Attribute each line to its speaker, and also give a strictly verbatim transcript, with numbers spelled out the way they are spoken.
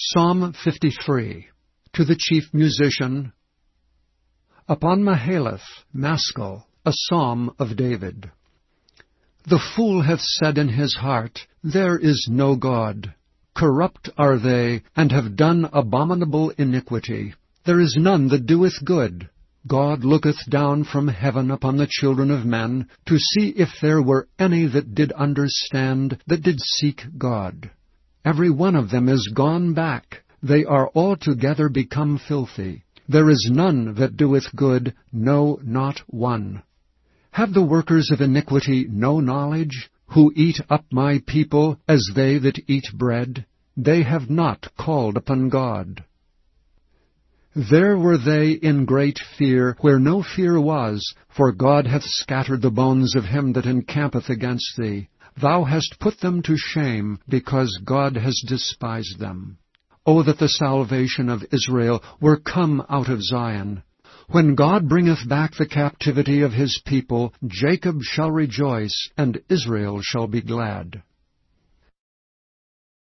Speaker 1: Psalm fifty-three. To the chief musician, upon Mahalath, Maskil, a psalm of David. The fool hath said in his heart, There is no God. Corrupt are they, and have done abominable iniquity. There is none that doeth good. God looketh down from heaven upon the children of men, to see if there were any that did understand, that did seek God. Every one of them is gone back. They are altogether become filthy. There is none that doeth good, no, not one. Have the workers of iniquity no knowledge, who eat up my people as they that eat bread? They have not called upon God. There were they in great fear, where no fear was, for God hath scattered the bones of him that encampeth against thee. Thou hast put them to shame, because God has despised them. O that the salvation of Israel were come out of Zion! When God bringeth back the captivity of his people, Jacob shall rejoice, and Israel shall be glad.